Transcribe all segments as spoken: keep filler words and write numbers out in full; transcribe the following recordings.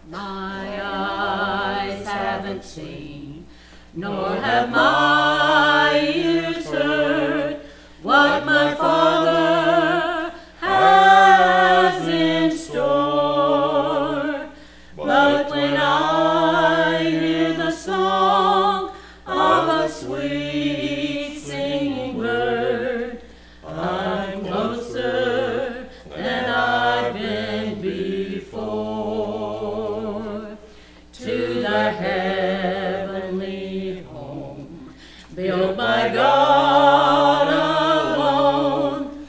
My eyes haven't seen, nor have my ears heard what my Father has in store. But when I hear the song of a sweet singing bird, I'm closer than I've been before to the heavenly home built by God alone,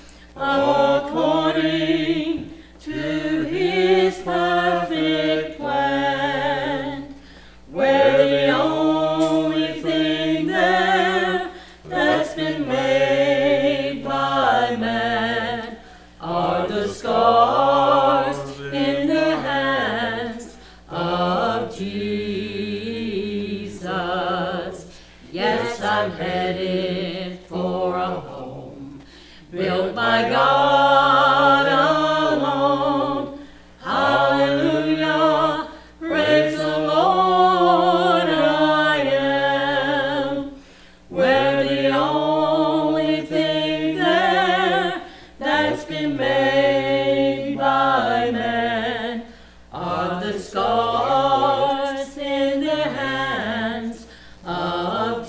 according to His perfect plan, where the only thing there that's been made by man are the scars in the hands of Jesus. Yes, I'm headed for a home built by God alone. Hallelujah, praise the Lord, I am, where the only thing there that's been made by man are the scars in the hands of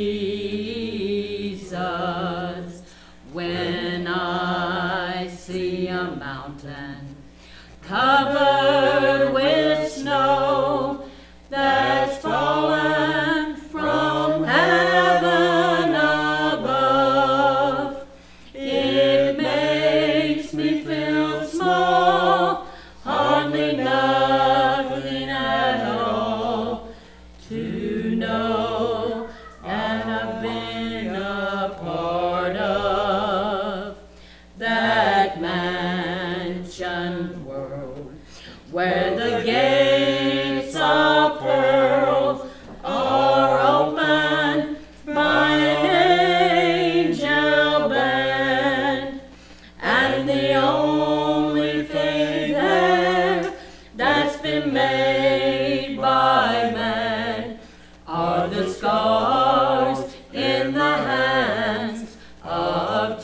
Jesus. When I see a mountain covered with snow that's fallen from heaven above, it makes me feel small, hardly nothing at all, to know that I've been a part of that mansion world, where the gates of pearl are opened by an angel band, and the only thing there that's been made by man are the scars in the hands of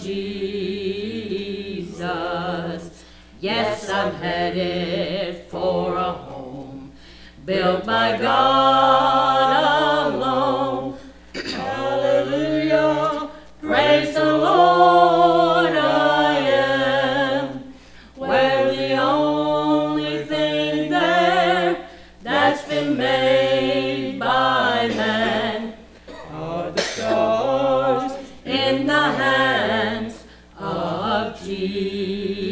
Jesus. Yes, I'm headed for a home built by God alone. Hallelujah, praise the Lord, I am, where the only thing there that's been made by man are the scars in the hands of Jesus.